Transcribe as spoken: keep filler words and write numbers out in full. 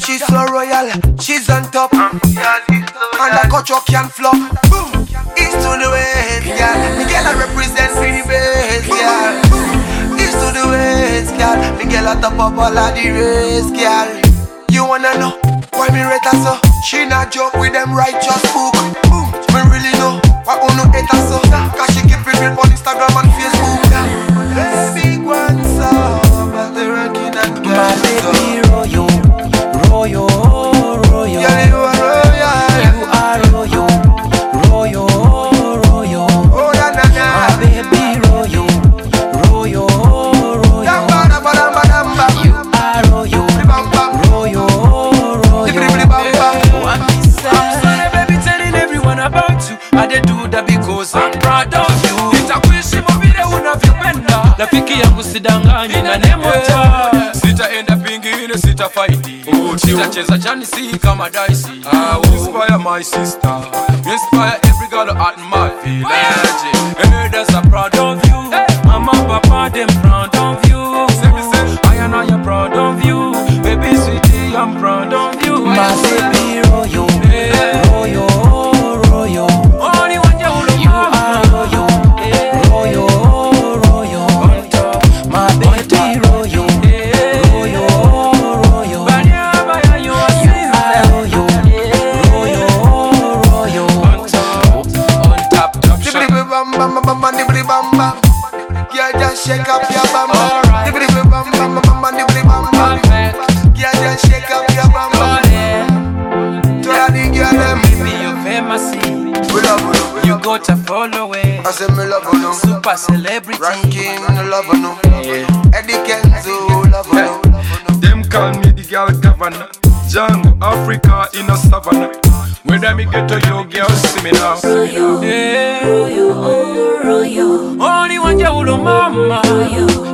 She's so royal, she's on top. And like a truck can flop. Boom, east to the west, girl. Miguel I represent for the best, girl. East to the west, girl. Miguel I top up all of the race, girl. You wanna know why me rate her so? She not joke with them righteous book. Boom, me really know why uno hate her so. Cause she keep it real on Instagram and Facebook. Big one so, but the ranking and girl. My baby royal, royal, royal. Yeah, you are royal. You are royal, royal, royal. Oh na na na. My baby royal, royal, royal. Damba damba damba damba. You are royal, Bam bam. royal, royal. Bidi bidi bam bam. What me say? I'm sorry, baby, telling everyone about you. I dey do that because I'm proud of you. Nitakuishi mobile unavyopenda. Rafiki yangu sidangani na nemota. Sitaenda pingine, sitafaiti. Sitacheza chani si kama daisi. I will inspire my sister, inspire every girl at my village. Elders are proud of you, Mama, papa, them proud of you. say me say, I and I am proud of you. Baby sweetie, I'm proud of you. My baby royal, royal, royal. Only one you are royal, royal, royal. My baby royal, royal, royal. You are royal, royal, royal. On top, on top, top Bidi shot. bidi bam bam bam bam bidi bam bam. Yeah, just shake up your bam bam. Alright. Bidi bidi bam bam bam bam bidi bam bam. Yeah, just shake up your bam bam. To all the girl them. Baby, you famous. We love you, we You love got to follow you. I it. say me love you. Super celebrity. Ranking, love you. Yeah. Eddie Kenzo, love you. them call me the girl governor. Jungle Africa in a savannah. Whether me get to you, girl, see me now. Yeah. Only one you mama.